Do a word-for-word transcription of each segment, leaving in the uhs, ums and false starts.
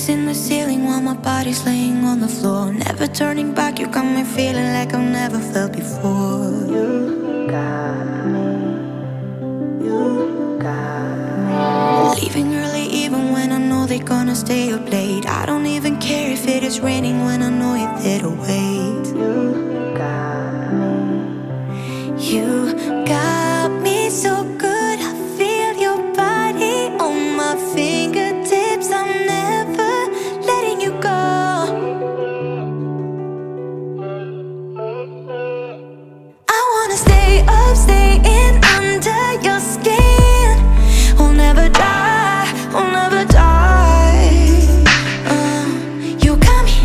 Fingers in the ceiling while my body's laying on the floor. Never turning back, you got me feeling like I've never felt before. You got me, you got me. Leaving early even when I know they're gonna stay up late. I don't even care if it is raining when I know you're there to wait. You got me, you got me so good. I feel your body on my fingertips. I'm never letting you go. I wanna stay up, stay in under your skin. We'll never die, we'll never die. uh, You got me,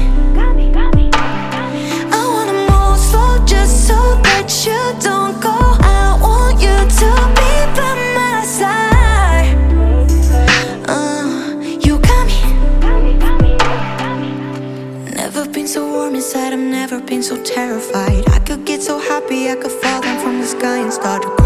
I wanna move slow just so that you don't go. I want you to be by my side. uh, You got me. Never been so warm inside, I've never been so terrified. I could get so happy, I could fall down from the sky and start to